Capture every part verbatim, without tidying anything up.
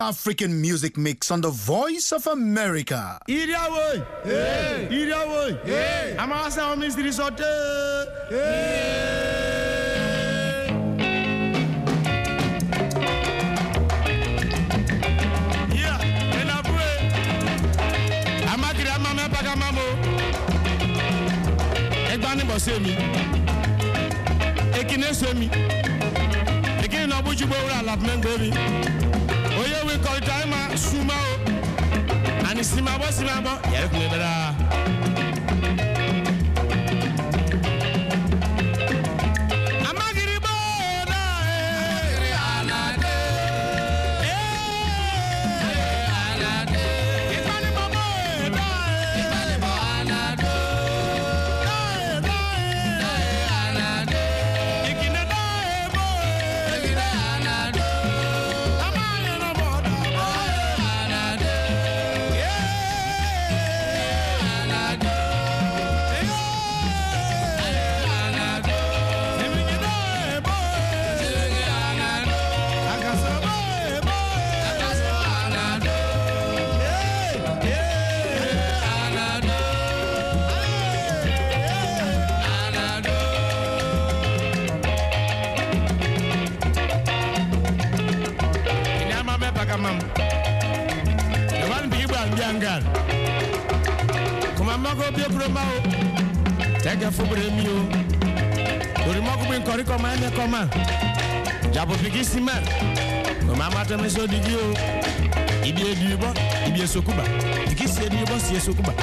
African music mix on the Voice of America. Iriawoy, hey, Iriawoy, hey, Amasa o Mister Sote, hey. Yeah, enabwe. Amakiri amame pagamamo. Egbani bosemi. Ekine semi. Ekine no buju bowra lapmen baby. Oye we call time suma o. Ani sima bo sima bo. Yere ku ebera. Amagiri bo da e. Anade. Eh. Anade. Ikani bo bo da e. Ikani bo anade. Da da da anade. Ikine da e bo. Ikine anade. Mam, the one people and young girl. Come on, Marco, be a promo. Take a football meal. The remarkable in Corrico, man, come on. Jabo Pigissima. Come on, Mata Meso di Dio. Ibia Duba, Ibia Sokuba. The kiss said you was yes, Sokuba.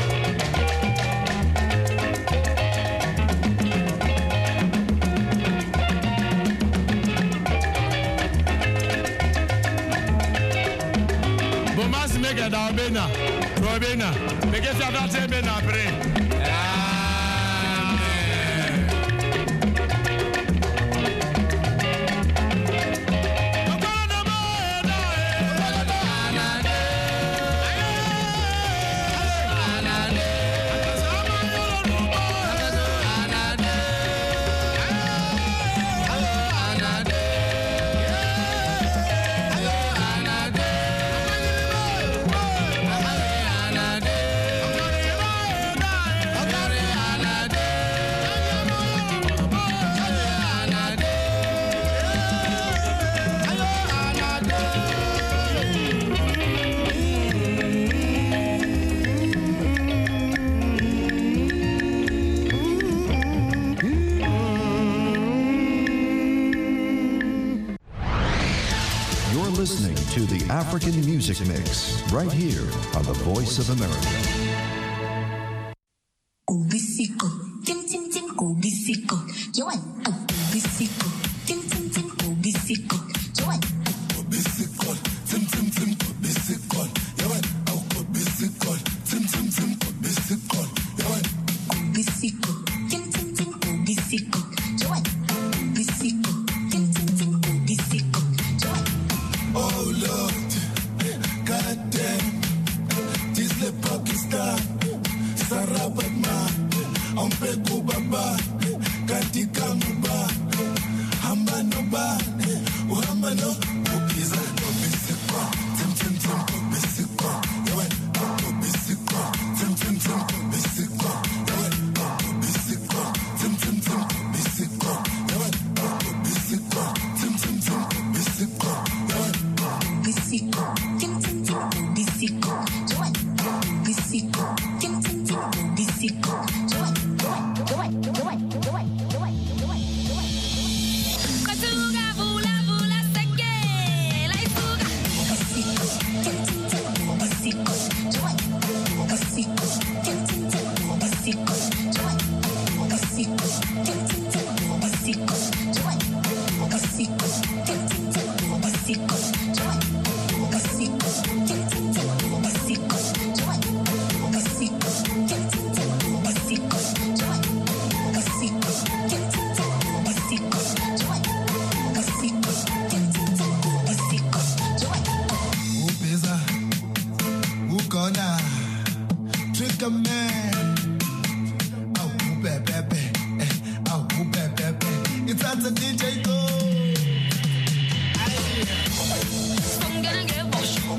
Mega da bena, Robina, make it a better bena brain. Listening to the African Music Mix right here on the Voice of America. Kubisiko, tim tim tim kubisiko, Joan, kubisiko, tim tim tim kubisiko, Joan, kubisiko, tim tim tim kubisiko, Joan, kubisiko, tim tim tim kubisiko, Joan, kubisiko, tim tim tim kubisiko, Joan, kubisiko, tim tim tim kubisiko. Oh Lord, God damn, this le Pakistan, Sarabat man, Ampe Kubaba, Katika Muba, Hambano ba, Uhamano, Ubiza, Ubisiko, Tim Tim Tim, Ubisiko, Yawan, Ubisiko, Tim Tim Tim, Ubisiko, Yawan, Ubisiko, Tim Tim Tim, Ubisiko, Yawan, Ubisiko, Tim Tim Tim, Ubisiko, Yawan. Bisiko, tim tim tim bisiko, Joan, bisiko, tim tim tim bisiko, Joan, Joan, Joan, Joan, Joan, Joan, Joan, Joan. Katuga vula vula seke, laisuga. Bisiko, tim tim tim bisiko, Joan, bisiko, tim tim tim bisiko, Joan, bisiko, tim tim tim bisiko, Joan, bisiko, tim tim tim bisiko, Joan. Trick man, oh baby, oh baby, it's at the D J go. I'm gonna get washed.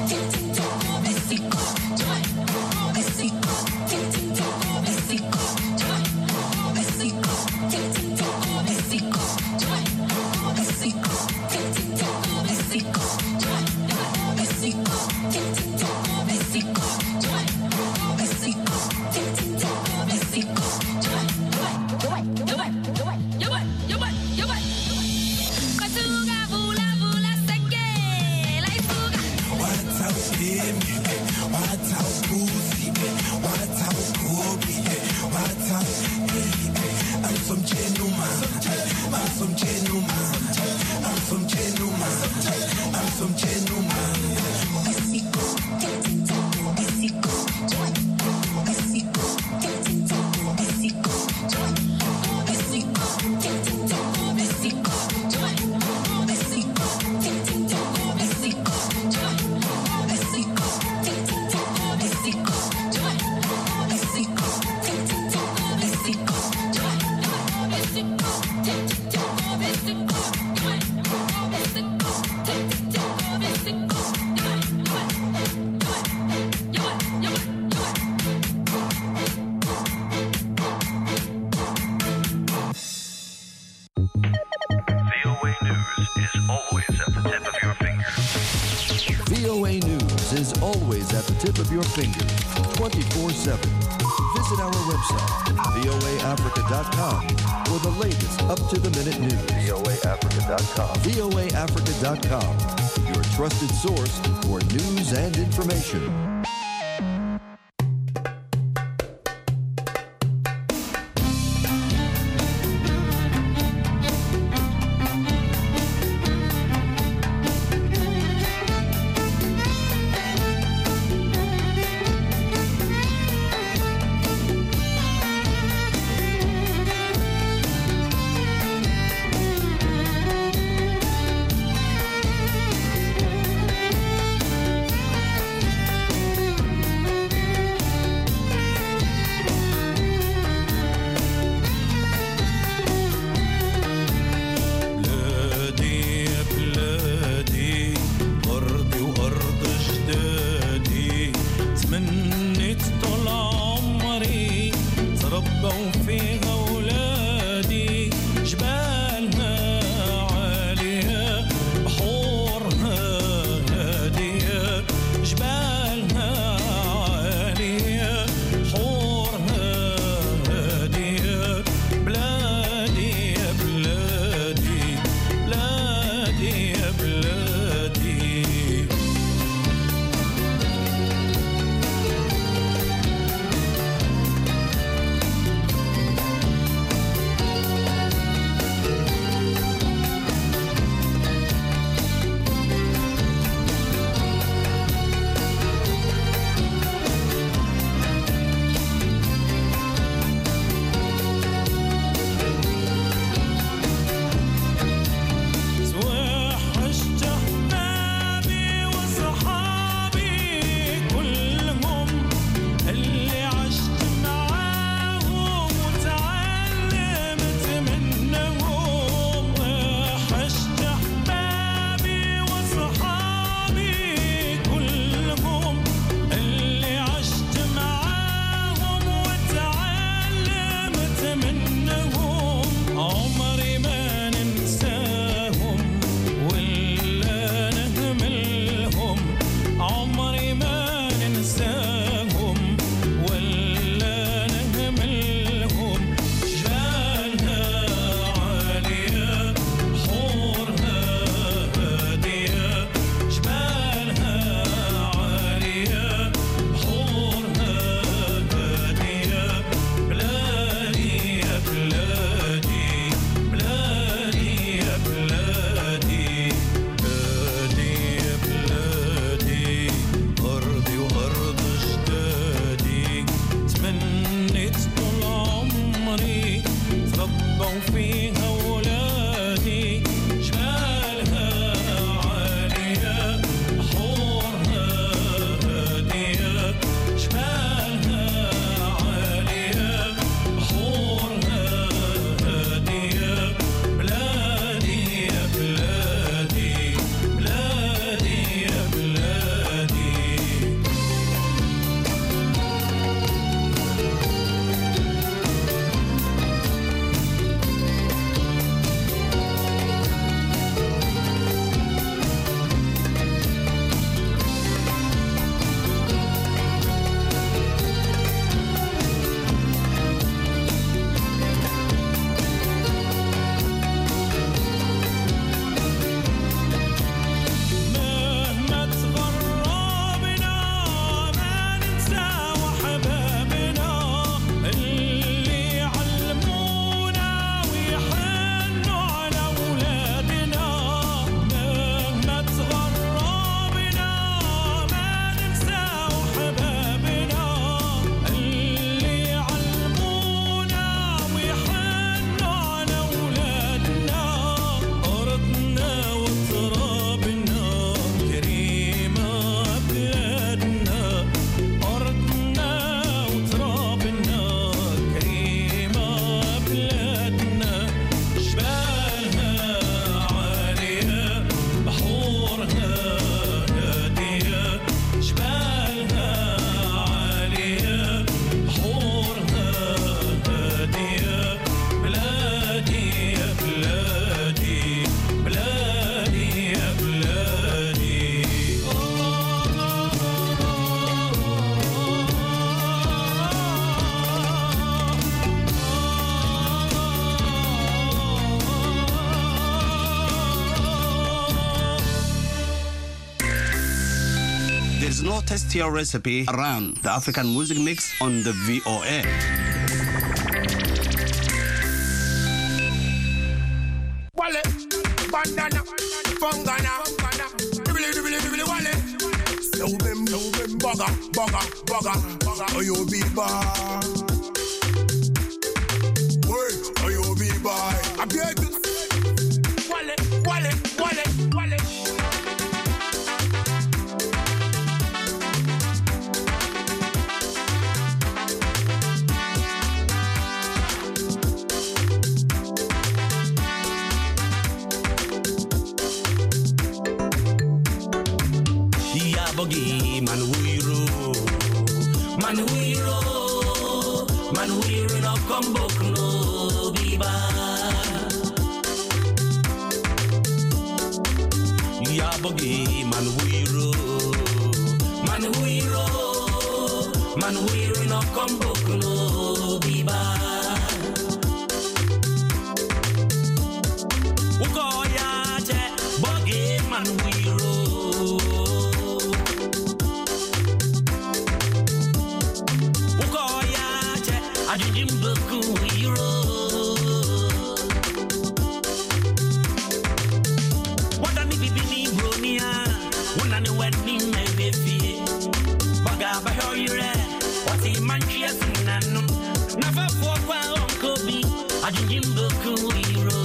Tip of your finger, twenty-four seven. Visit our website, V O A Africa dot com, for the latest up-to-the-minute news. V O A Africa dot com. V O A Africa dot com, your trusted source for news and information. There is no tastier recipe around the African music mix on the V O A. Wale, bandana, fongana, dibili dibili dibili wale. So bim, so bim, bugger, bugger, bugger, bugger. Oh you be bar. Wait, oh you be bar. I beg you. Wale, wale, wale, wale. Bogi man wiro man wiro man wiro no kombok no biba ya bogi man wiro man wiro man wiro no kombok no biba uko ya je bogi man wiro Jimboku hero. What an ibibini bronia, one and one in my baby. Baga by her, what he manches nano. Never for Uncle B, a Jimboku hero.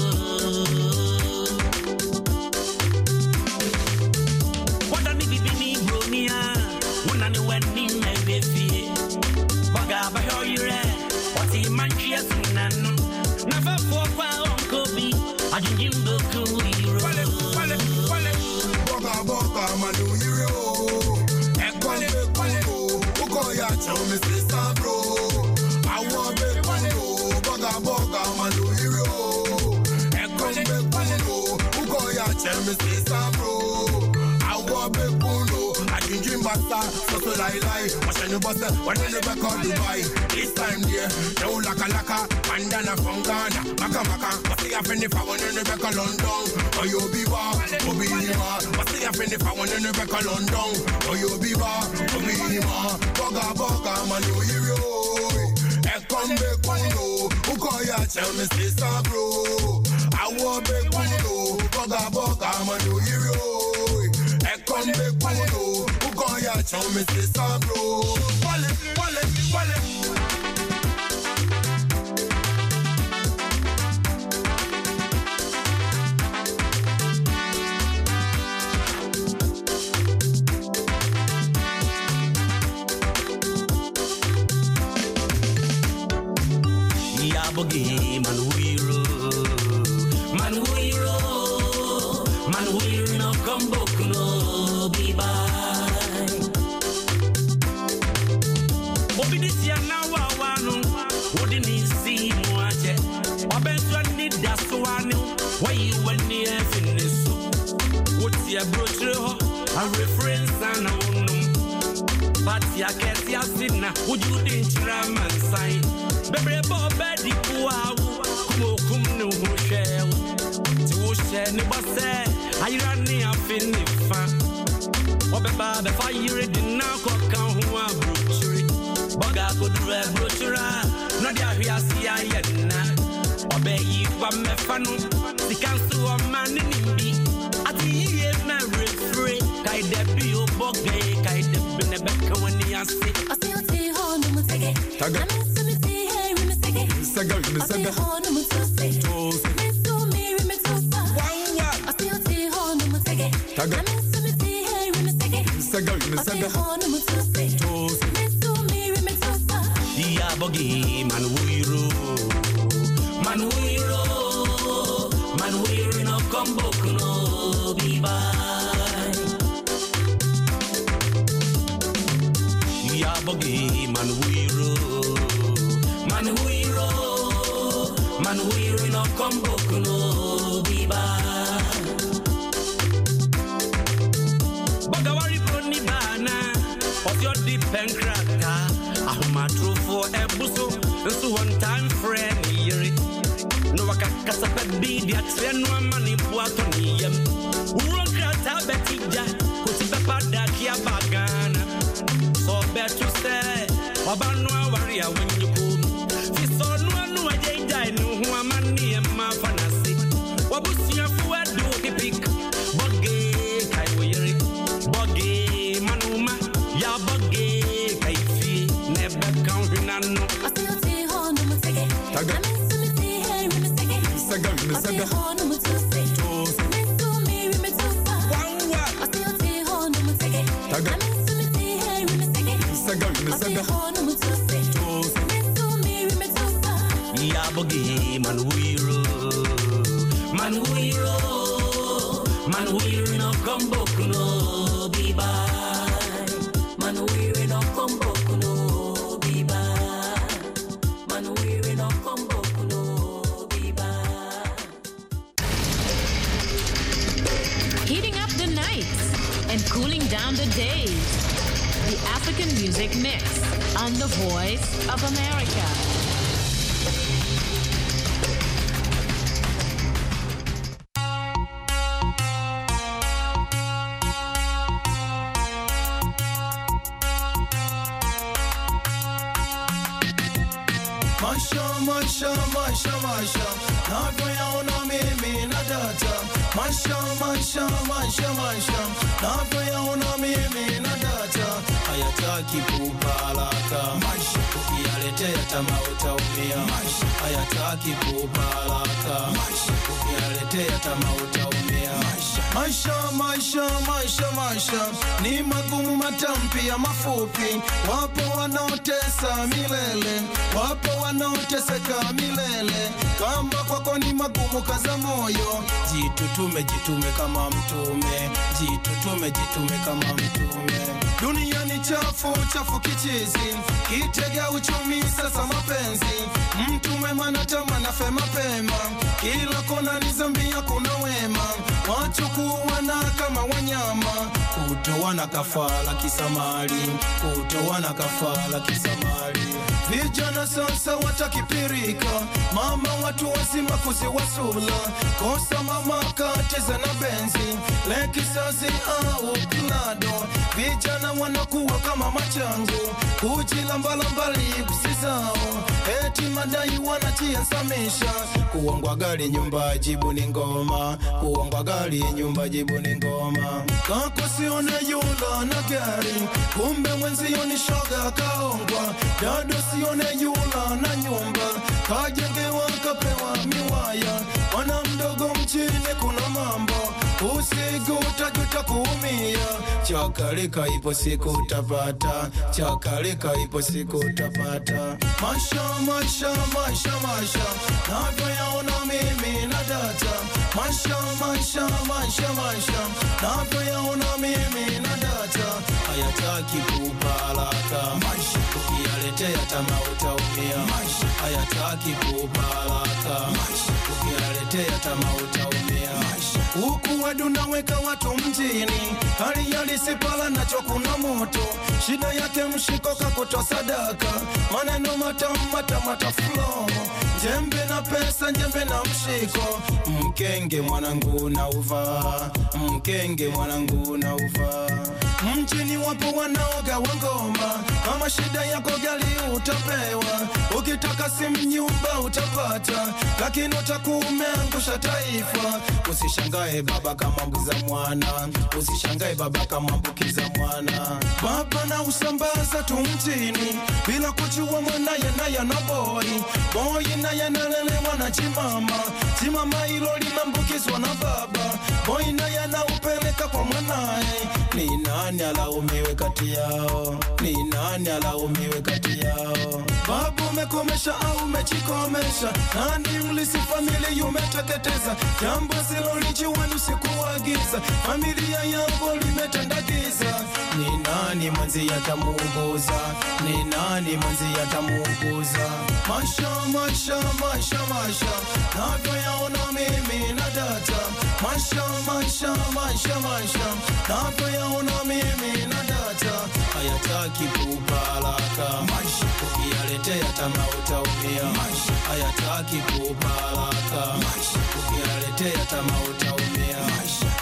What an ibibini bronia, one and one in my baby. Baga by her, Manchias nano, never for Uncle B. I didn't go to hero. Wale, wale, wale. Boga, boga, manu hero. Ekwale, wale. Uko ya chow me sister bro. I want be wale. Boga, boga, manu hero. Ekwale, wale. Uko ya chow me sister bro. I want be wale. I didn't dream basta, so so lie lie. Watch any basta, when you never call Dubai. This time there, no laka laka, bandana from Ghana, maka maka. What's the happen if I want to never call London? Or you be bar, or be lima. What's the happen if I want to never call London? Or you be bar, or be lima. Boga boga, man you hero. Ekon be kuno, uko ya tell me sister bro. I want be kuno, boga boga, man you hero. Ekon be kuno, uko ya tell me sister bro. Wale, wale, wale. Bogi man wiro man wiro man wiro no kombok no biba obi disia na wa wa no wodi ni si mo ache obenso ni daswani why you when ni finisu woti abrochre ho a reference na wonu party aketi asina woju din chira man sign Bebre bobedi kuawu kumokum no hwehwe ti wo hye ne bose ayirani afini fa obeba be fire di na koka ho abrochiri boga kodure brochira no dia hwiase ayena obeyi kwa mefa no sikansu o mani nimbi ati yiye na refre kai de bi oboge kai de ne beka wani ase Oti ho no mutege Taga. Saga, saga. Ho no mutuse Toast. Meso miri metusa Wangwa. Oti ho no mutege Taga. Saga, saga. Ho no mutuse Toast. Meso miri metusa Ya bogi man wiro man wiro man wiro no kombok no biba Ya bogi man wiro man wiro man wiro no kombok no biba Boga wari broni bana of your deep and cracker ahuma true for ebuso so one time friend yeri no waka kasapa bi dia treno amani puato niyem uro krata betija kuti bepa da kia bagana Wabanwa waria when you come. Fiso no no ajay jay no hu amani e ma fanasi. Wabusia fu adu di pick. Boge kai wiri. Boge manuma ya boge kai fi nebe kan hinano. Asiyoti ho no mutege. Taga. Amisumiti hey me sege. Saga me saga. Asiyoti ho no mutuse. Tose. Misumi me tusa. Wangwa. Asiyoti ho no mutege. Taga. Amisumiti hey me sege. Saga me saga. Asiyoti ho no mutuse. Tose. Misumi me tusa. Ya boge man wiro. Man wiro. Man wiro no combo kuno be bye. Man weary no combo kuno be bye. Man weary no combo kuno be bye. Heating up the nights and cooling down the days. The African Music Mix on the Voice of America. Masha, masha, masha, masha. Navyoyaona mimi na data. Masha, masha, masha, masha. Navyoyaona mimi na data. Hayataki kupalaka. Masha, ukiyaletea tamaa utaumia. Masha, hayataki kupalaka. Masha, ukiyaletea tamaa utaumia. Masha, masha, masha, masha, masha. Ni magumu matampi ya mafupi. Wapo wanaotesa milele. Wapo wanaoteseka milele. Kama kwako ni magumu kaza moyo. Jitutume, jitume kama mtume. Jitutume, jitume kama mtume. Dunia ni chafu, chafu kichizi. Kitega uchumi sasa mapenzi. Mtu mwema natamana fe mapema. Kila kona ni zambi hakuna wema. Wachukuwana kama wanyama. Kutowana kafala kisamali. Kutowana kafala kisamali. Vijana sasa watakipirika. Mama watu wazima kuziwasula. Kosa mama kateza na benzi. Lekisasi au klado. Vijana wanakuwa kama machangu. Kujilambalamba lipsi zao. Eti madai wanajiensamisha. Kuongwa gari nyumba jibu ni ngoma. Kuongwa gari nyumba jibu ni ngoma. Kako sione yula na gari. Kumbe mwenzio ni shoga kaongwa. Dado sione yula na nyumba. Kajengewa kapewa miwaya. Wana mdogo mchini kuna mambo. Usiku utajuta kuumia. Chakalika ipo siku utapata. Chakalika ipo siku utapata. Masha, masha, masha, masha. Navyoyaona mimi na data. Masha, masha, masha, masha. Navyoyaona mimi na data. Hayataki kupalaka. Masha, ukiyaletea tamaa utaumia. Masha, hayataki kupalaka. Masha, ukiyaletea tamaa utaumia. Masha, huku wadu naweka watu mjini. Hali yalisipala nacho kuna moto. Shida yake mshiko kakutoa sadaka. Maneno matamu matamata flow. Jembe na pesa, jembe na mshiko. Mkenge mwanangu na uva. Mkenge mwanangu na uva. Mjini wapo wanaoga wangoma. Kama shida yako gali utapewa. Ukitaka simu nyumba utapata. Lakini utakumeangusha taifa. Usishangae baba kama mbukiza mwana. Usishangae baba kama mbukiza mwana. Baba na usambaza tu mjini. Bila kujua mwanaye naye na boy. Boy naye nalelewa na chimama. Chimama ilo linambukizwa na baba. Boy naye na upeleka kwa mwanaye. Ni nani alaumiwe kati yao? Ni nani alaumiwe kati yao? Babu umekomesha au umechikomesha? Nani mlisi familia umeteketeza? Jambo zilo lijua nusikuagiza. Familia yangu limetandagiza. Ni nani mwenzi yatamuuguza? Ni nani mwenzi yatamuuguza? Masha, masha, masha, masha. Navyoyaona mimi na data. Masha, masha, masha, masha. Navyoyaona mimi na data. Hayataki kupalaka. Masha, ukiyaletea tamaa utaumia. Masha, hayataki kupalaka. Masha, ukiyaletea tamaa utaumia. Masha.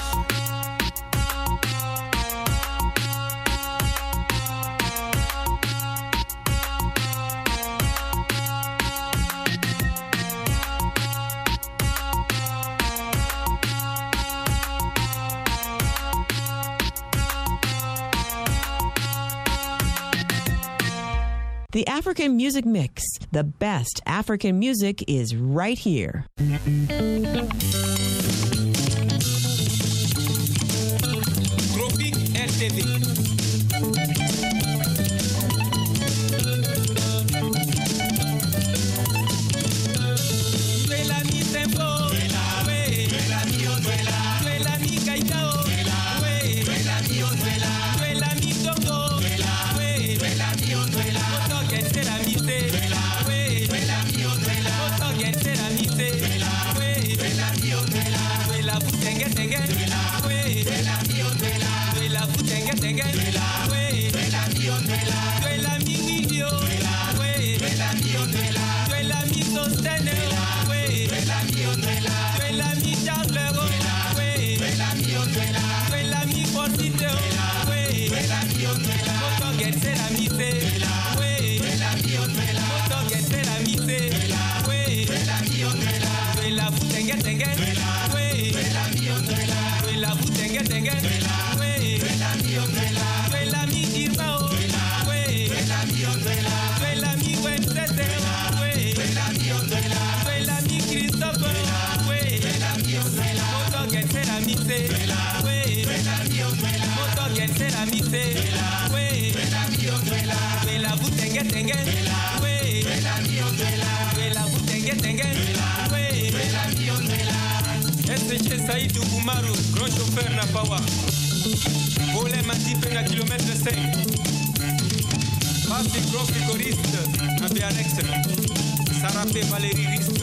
The African Music Mix. The best African music is right here. Tropic R T V. Saïdou Boumarou, grand chauffeur na Pawa. Volé Matip na kilomètre cinq. Papi gros frigoriste na Béanex. Sarapé Valérie Risque.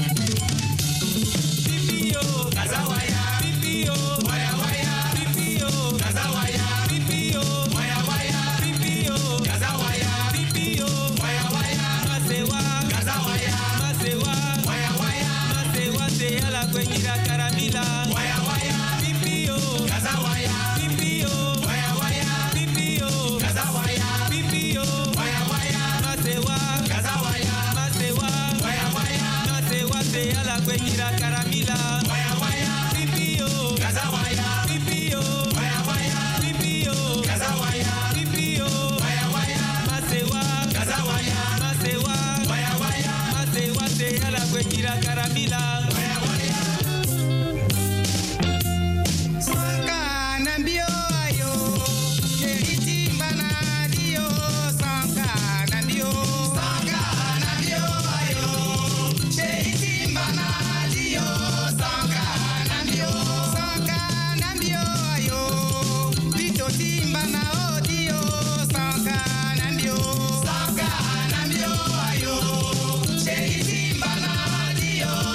Pipio, Kazawaya. Pipio, Waya Waya. Pipio, Kazawaya. Pipio, Waya Waya. Pipio, Kazawaya. Pipio, Waya Waya. Masewa, Kazawaya. Masewa, Waya Waya. Masewa se ala kwenira karamila. Waya Waya. Pipio, Kazawaya. Pipio, Waya Waya. Pipio, Kazawaya. Pipio, Waya Waya. Masewa, Kazawaya. Masewa, Waya Waya. Masewa se ala kwenira karamila. Waya Waya. Pipio, Kazawaya. Pipio, Waya Waya. Pipio, Kazawaya. Pipio, Waya Waya. Masewa, Kazawaya. Masewa, Waya Waya. Masewa se ala kwenira karamila. Waya Waya. Sanka nambio ayo, keriti bana dio. Sanka nambio, sanka nambio ayo, keriti bana dio. Sanka nambio, sanka nambio ayo, vito timbana odio. Sanka nambio, sanka nambio ayo, keriti bana dio.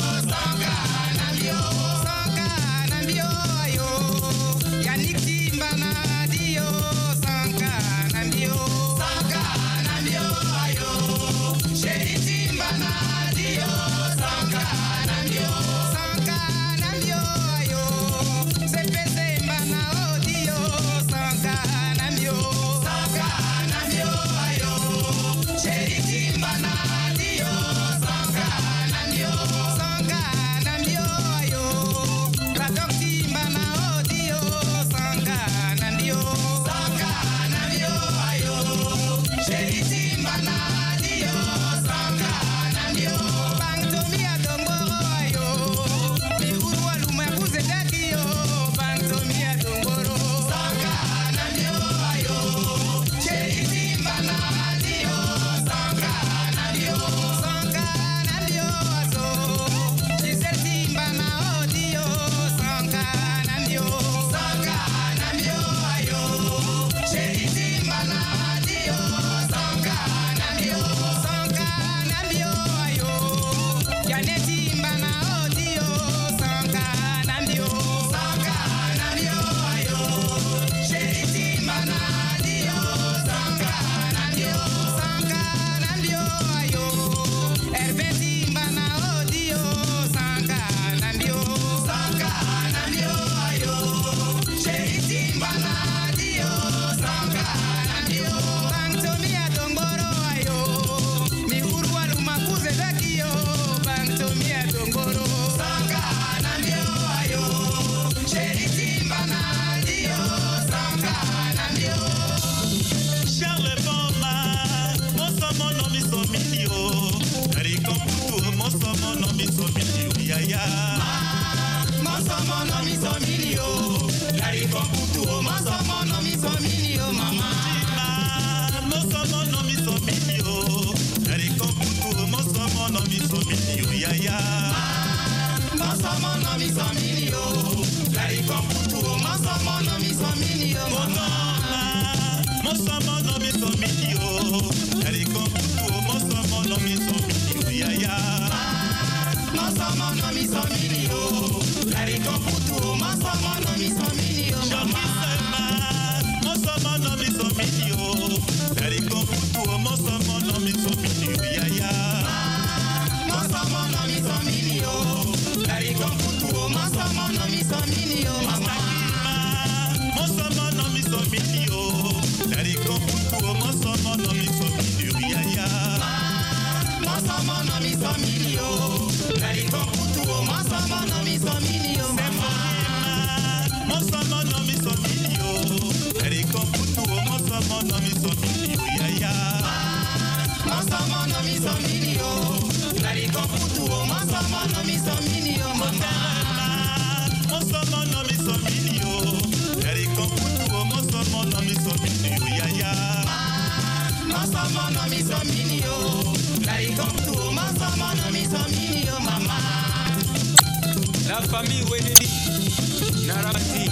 La famille Wenedi, Narabati,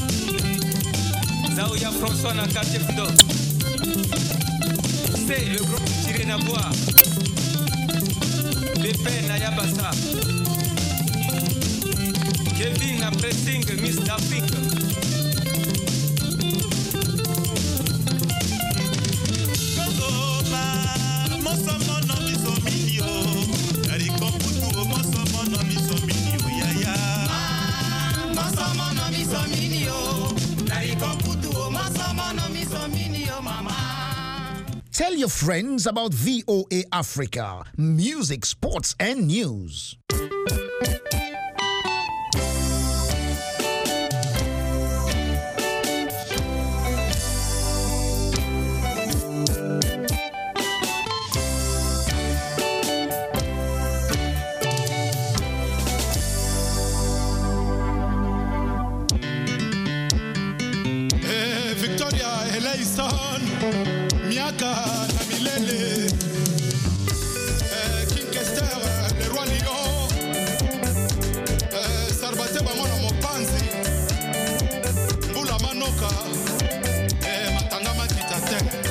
Zaouya François na quartier Fdo. C'est le groupe Tiré Nabois. Bépé Nayabassa. Kevin na pressing Miss d'Afrique. Tell your friends about V O A Africa, music, sports, and news. Hey, Victoria Eleison, Miaka na Milele, eh, King Kester, le roi lion, eh, Sarbate Bangono Mopanzi, Mbula Manoka, eh, Matanga Makitate.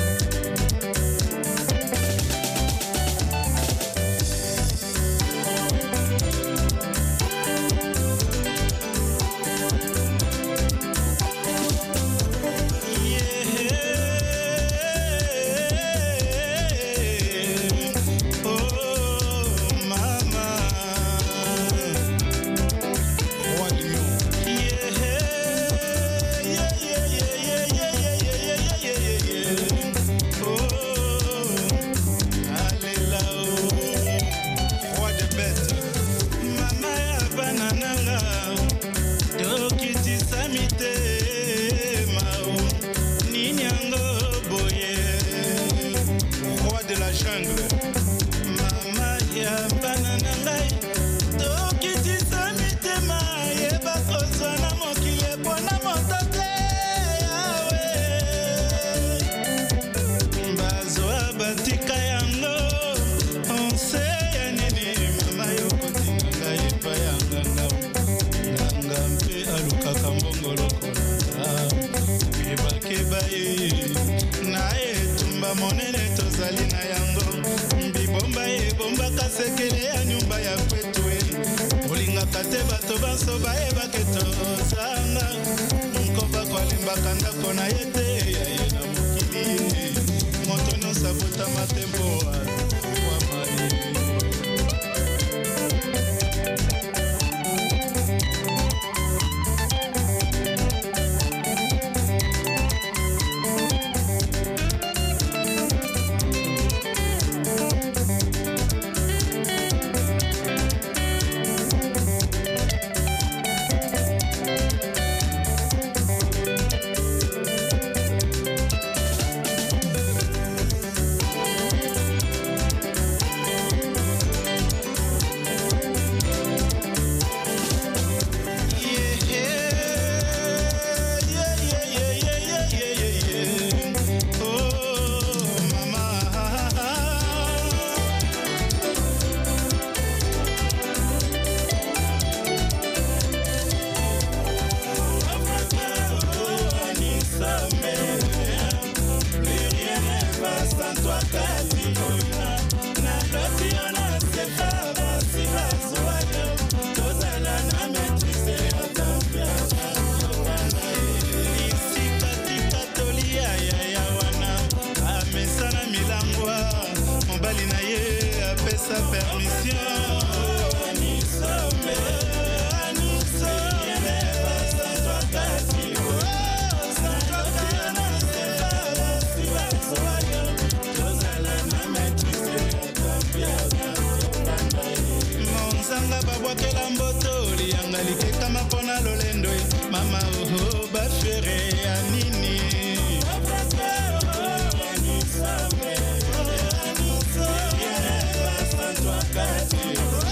sa permission. Monzanga babwakela mboto lianga likeka mapona lolendo mama oho bafere ya nini Toi,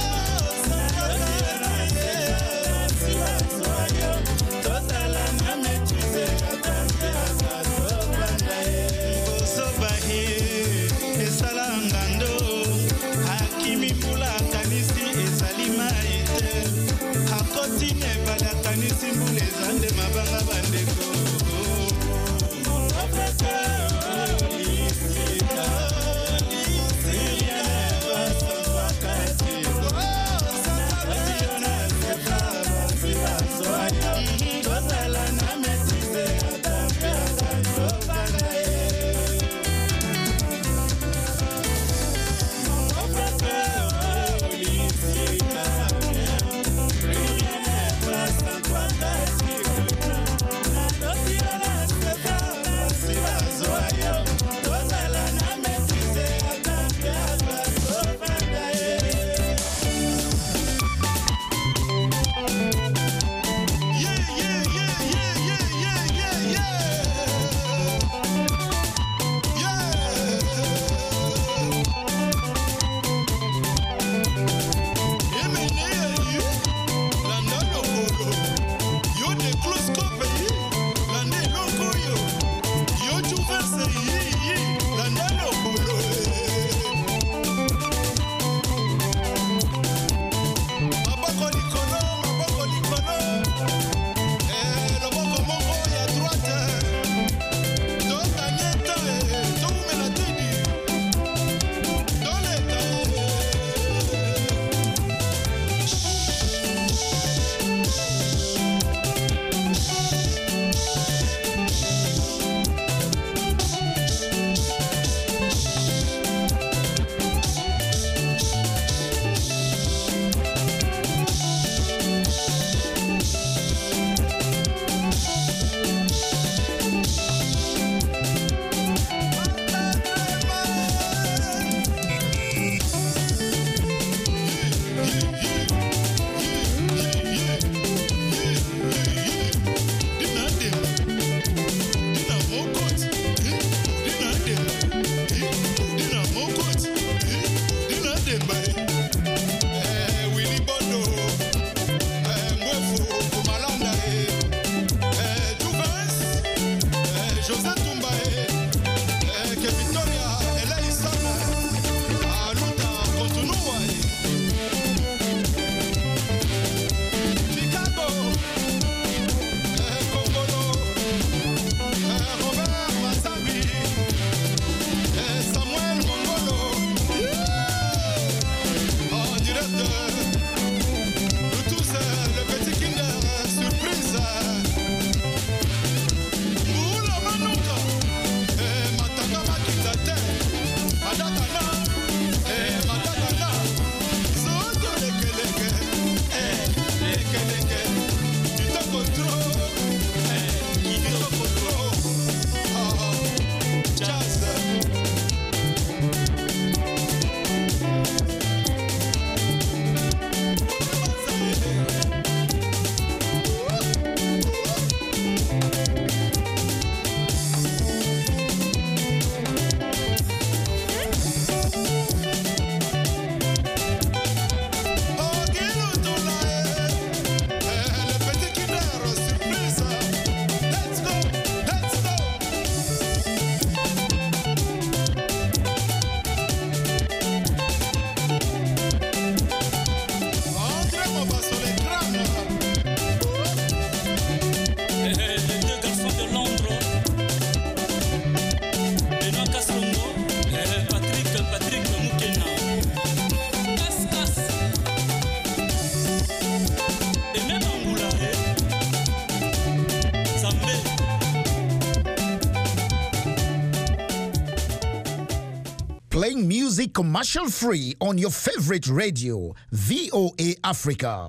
playing music commercial free on your favorite radio, V O A Africa.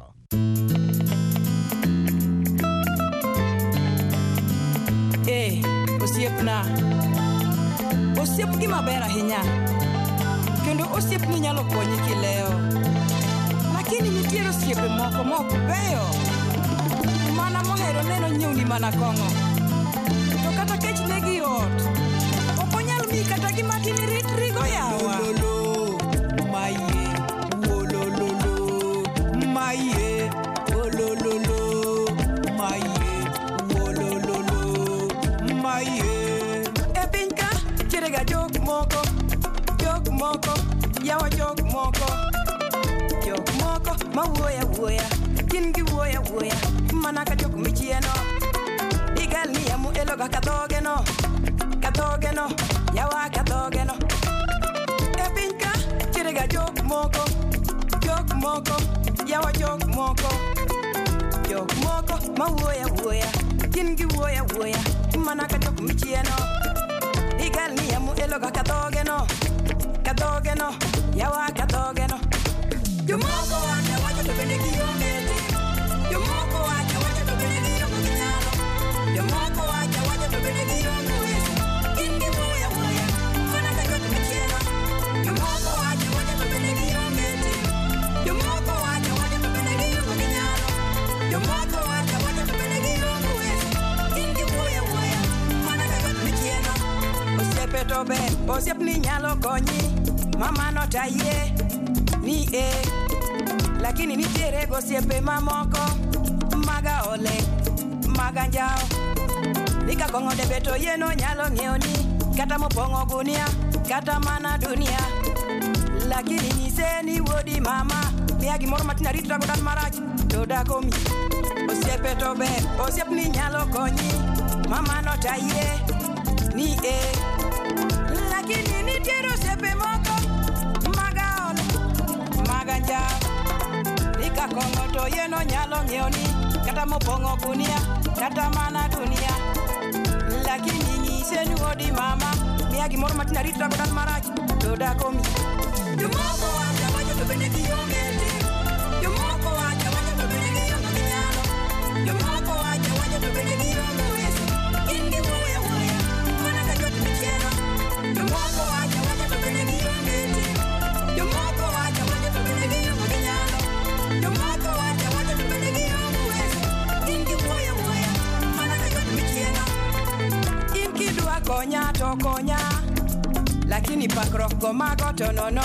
Eh, osiep na. Osiep gima ber ahinya. Kendo osiep ni nyalo konyi kileo. Lakini nitiere osiepe moko mok beyo. Mana mohero neno nyiewni mana kong'o. To kata kech negi ot. Ok onyal mi kata gima tin rit rigo yawa. Maye, wolololo. Maye, wolololo. Maye, wolololo. Maye. E piny ka tiere ga jok moko. Jok moko. Yawa jok moko. Jok moko ma wuoya wuoya. Gin gi wuoya wuoya. Mana ka jok michieno. Igal ni amu eloga kadhoge no. Kadhoge no. Yawa kadhoge no. E piny ka tiere ga jok moko. Jok moko. Yawa jok moko. Jok moko ma wuoya wuoya. Gin gi wuoya wuoya. Mana ka jok michieno. Igal ni amu eloga kadhoge no. Kadhoge no. Yawa kadhoge no. Jomoko wacha wacha to bende giongete. Jomoko wacha wacha to bende giongo ginyalo. Jomoko wacha wacha to bende giongo uwezo. Gin gi wuoya wuoya. Mana ka jok michieno. Jomoko wacha wacha to bende giongete. Jomoko wacha wacha to bende giongo ginyalo. Jomoko wacha wacha to bende giongo uwezo. Gin gi wuoya wuoya. Mana ka jok michieno. Osiepe to be, osiep ni nyalo konyi. Mama no taye. Ni e lakini nitiere gosiepe mamoko maga ole maga njao nika kongo de beto yeno nyalo ngeoni kata mopongo gunia kata mana dunia lakini nyiseni wodi mama miya gimoro matina ritra godan marach to dakomi osiepe to be osiep ni nyalo konyi mama no taye ni e lakini nitiere osiepe moko maga ole maganja nika kongo to yeno nyalo ngeoni kata mopongo gunia kata mana dunia lakini nyiseni wodi mama miya gimoro matina ritra godan marach to dakomi jomoko wacha wacha to bende giongete jomoko wacha wacha to bende giongo ginyalo jomoko wacha wacha to bende giongo uwezo gin gi wuoya wuoya mana ka jok michieno jomoko wacha wacha to bende giongete jomoko wacha wacha to bende giongo ginyalo jomoko wacha wacha to bende giongo uwezo gin gi wuoya wuoya mana ka jok michieno in kidwa konya to konya lakini pakruok go mago to nono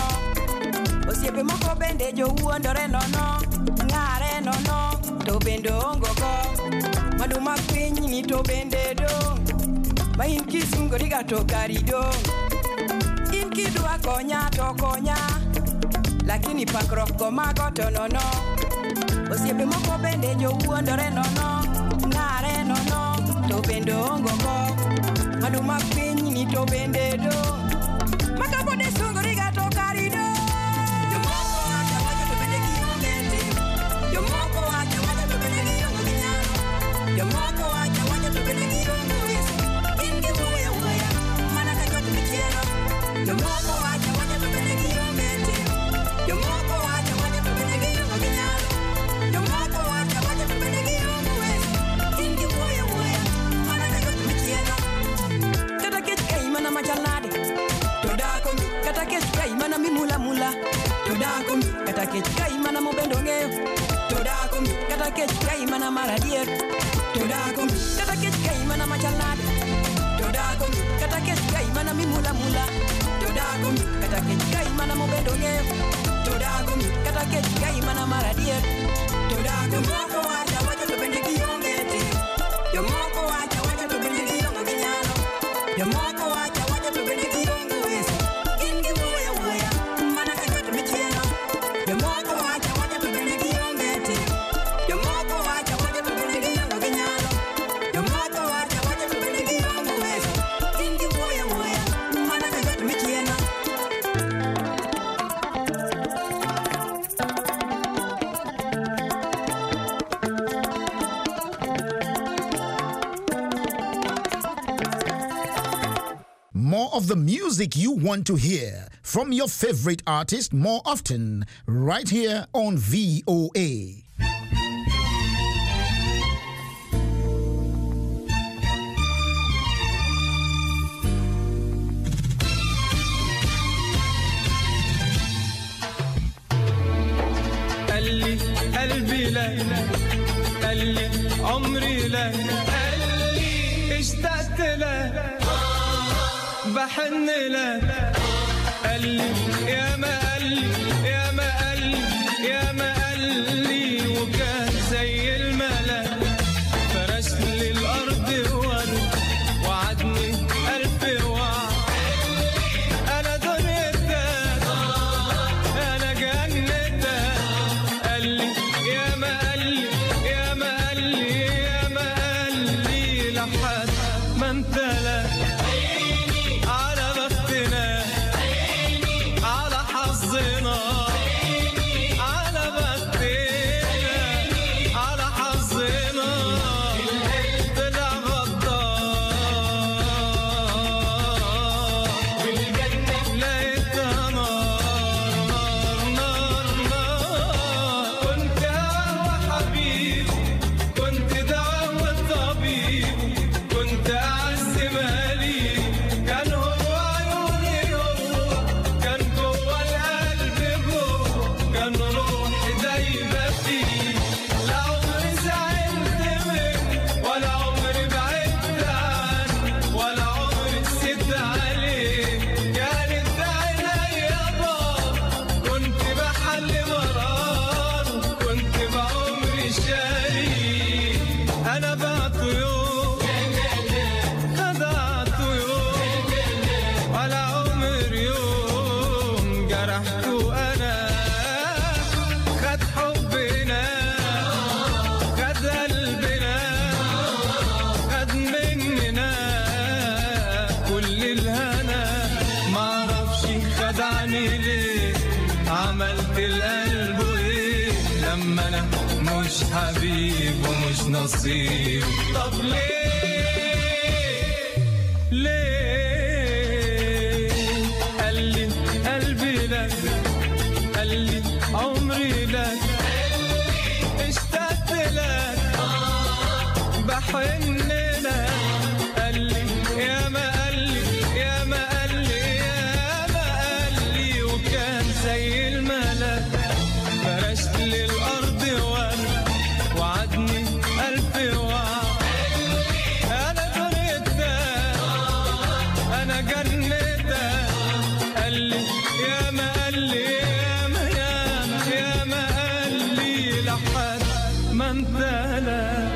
osiepe moko bende jowuondore nono ng'are nono to bende ongo go madu mag piny ni to bende dong ma in kisungoriga to kari dong in kidwa konya to konya lakini pakruok go mago to nono osiepe moko bende jowuondore nono ng'are nono to bende ongo go madu mag piny ni to bende dong makabode sungoriga to kari dong jomoko wacha wacha to bende giongete jomoko wacha wacha to bende giongo ginyalo jomoko wacha wacha to bende giongo uwezo gin gi wuoya wuoya mana ka jok michieno jomoko wacha wacha to bende giongete jomoko wacha wacha to bende giongo ginyalo jomoko wacha wacha to bende giongo uwezo gin gi wuoya wuoya mana ka jok michieno kata kech ka imana machalnade to dakomi kata kech ka imana mimula mula to dakomi kata kech ka imana mobendo ng'eyo to dakomi kata kech ka imana maradier to dakomi kata kech ka imana machalnade to dakomi kata kech ka imana mimula mula to dakomi kata kech ka imana mobendo ng'eyo to dakomi kata kech ka imana maradier to dakomi jomoko wacha wacha to bende giongete jomoko wacha wacha to bende giongo ginyalo jomoko wacha wacha to bende giongo uwezo gin gi wuoya wuoya mana ka jok michieno jomoko wacha wacha to bende giongete jomoko wacha wacha to bende giongo ginyalo jomoko wacha wacha to bende giongo uwezo gin gi wuoya wuoya mana ka jok michieno of the music you want to hear from your favorite artist more often, right here on V O A. قلي قلبي لك قلي عمري لك قلي اشتقت لك بحن لك قلي يا ما قلي يا ما قلي يا ما قلي وكان زي الملك فرش لي الارض ورد وعدني ألف وعد انا دنيتك انا جنتك قلي يا ما قلي يا ما قلي يا ما قلي لحد ما انت لك على بختنا على حظنا على بختنا على حظنا طلع غدار لقيتها نار نار نار كنت هوا حبيب كنت دواء طبيب كنت أعز مالي كان هو عيوني هو كان جوه القلب جوه كان روحي دايبة فيه لا عمري زعلت منه ولا عمري بعدت عنه ولا عمري نسيت عليه كانت عينيا ضار كنت بحل مراره كنت بعمري شاريه أنا بعته يوم خدعته يوم ولا عمر يوم جرحته أنا خد حبنا خد قلبنا خد مننا كل الهنا معرفش خدعني ليه عملت القلب ايه لما انا مش حبيب ومش نصيب طب ليه ليه قلي قلبي لك قلي عمري لك اشتقت لك بحن لك قلي يا ما قلي يا ما قلي يا ما قلي وكان زي الملك فرشت لي الارض ورد وعدني ألف وعد انا دنيتك انا جنتك قلي يا ما قلي يا ما يا ما يا ما قلي لحد ما انت لك.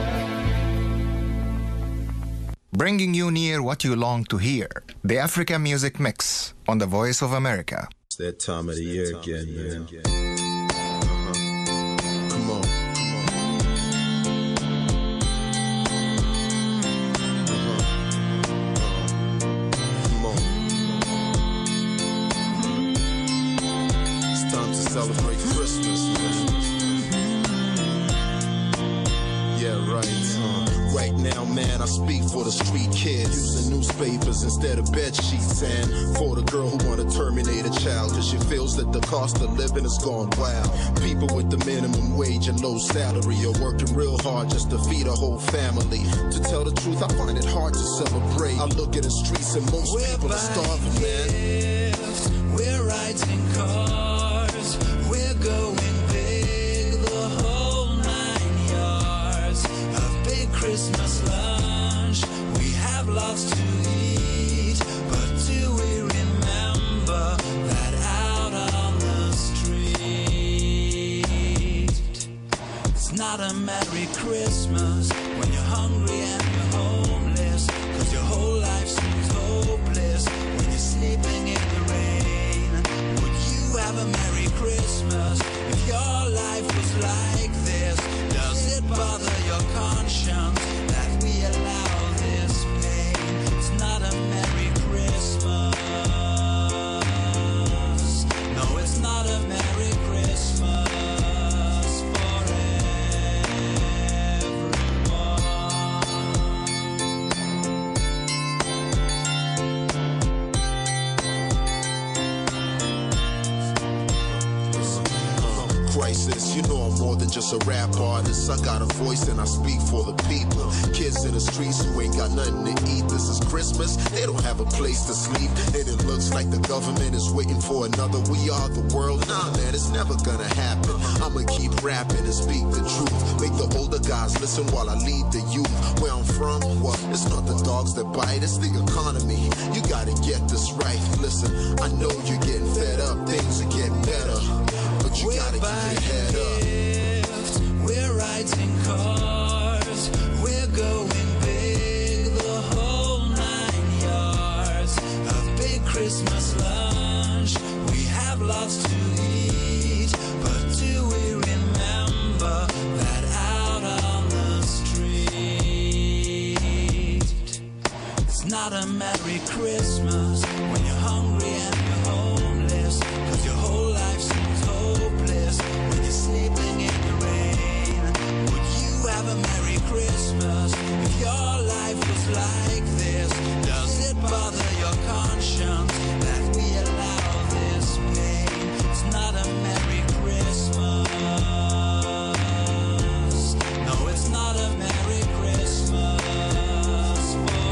Bringing you near what you long to hear. The Africa Music Mix on the Voice of America. It's that time of the year again, man. Uh-huh. Come on. Uh-huh. Come on. It's time to celebrate Christmas, man. Yeah, right. Uh, right now, man, I speak for the street kids using newspapers instead of bed sheets, and for the girl who wanna terminate a child cause she feels that the cost of living has gone wild. People with the minimum wage and low salary are working real hard just to feed a whole family. To tell the truth, I find it hard to celebrate. I look at the streets and most We're people are starving, man. gifts, we're writing cards, we're going big, the whole nine yards. A big Christmas lunch, we have lots to eat, but do we remember that out on the street? It's not a Merry Christmas when you're hungry and you're homeless, cause your whole life seems hopeless when you're sleeping in the rain. Would you have a Merry Christmas if your life was like this? Does it bother your conscience that we allow this pain? It's not a Merry Christmas. No, it's not a Merry Christmas for everyone. crisis. You know I'm more than just a rap artist. I got a voice and I speak for the people. Kids in the streets who ain't got nothing to eat. This is Christmas, they don't have a place to sleep. And it looks like the government is waiting for another We Are the World. Nah, man, it's never gonna happen. I'ma keep rapping and speak the truth. Make the older guys listen while I lead the youth. Where I'm from, well, it's not the dogs that bite, it's the economy. You gotta get this right. Listen, I know you're getting fed up, things are getting better, but you we're gotta keep your head up. Gift, we're riding cars, we're going big, the whole nine yards. A big Christmas lunch, we have lots to eat, but do we remember that out on the street? It's not a Merry Christmas when you're hungry and you're homeless, 'cause your whole life seems hopeless when you're sleeping in the rain. Would you have a Merry Christmas if your life was like this? Does it bother your conscience that we allow this pain? It's not a Merry Christmas. No, it's not a Merry Christmas for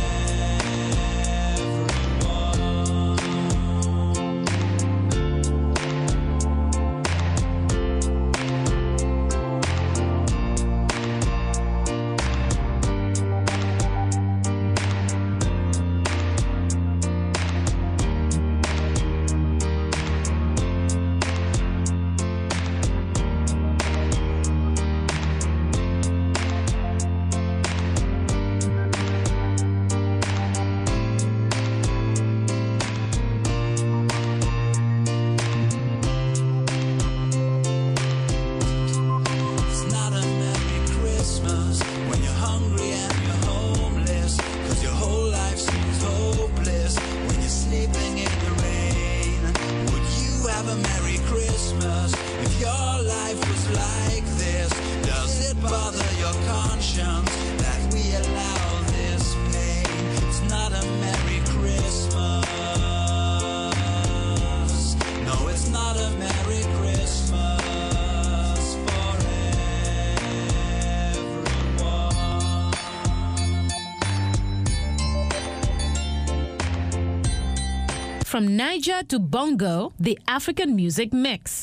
From Niger to Bongo, the African Music Mix.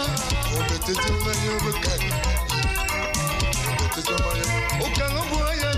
Okanga boya